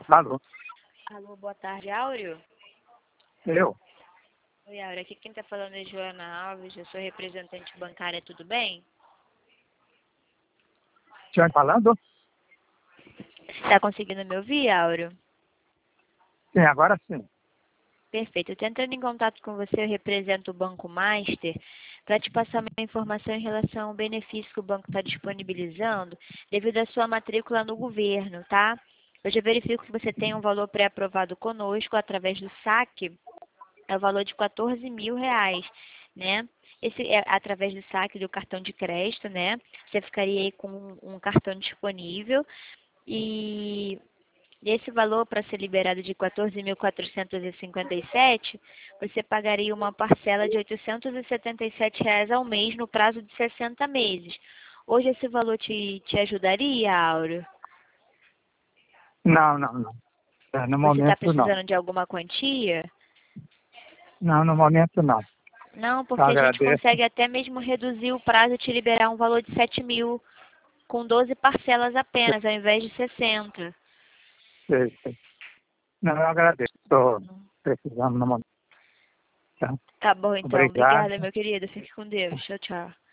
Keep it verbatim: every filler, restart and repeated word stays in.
Alô? Alô, boa tarde, Áureo? Eu? Oi, Áureo, aqui quem tá falando é Joana Alves, eu sou representante bancária, tudo bem? Tinha falando? Tá conseguindo me ouvir, Áureo? Sim, agora sim. Perfeito, eu tô entrando em contato com você, eu represento o Banco Master, para te passar uma informação em relação ao benefício que o banco está disponibilizando devido à sua matrícula no governo, tá? Eu já verifico que você tem um valor pré-aprovado conosco através do saque, é o valor de quatorze mil reais, né? Esse é através do saque do cartão de crédito, né? Você ficaria aí com um cartão disponível e esse valor para ser liberado de quatorze mil quatrocentos e cinquenta e sete, você pagaria uma parcela de oitocentos e setenta e sete reais ao mês no prazo de sessenta meses. Hoje esse valor te, te ajudaria, Áureo? Não, não, não. É, no Você está momento, não. precisando de alguma quantia? Não, no momento, não. Não, Eu porque a gente agradeço. consegue até mesmo reduzir o prazo e te liberar um valor de sete mil com doze parcelas apenas, ao invés de sessenta. Sei, sei. Não, eu agradeço. Estou precisando no momento. Tá? Tá bom, então. Obrigado. Obrigada, meu querido. Fique com Deus. Tchau, tchau.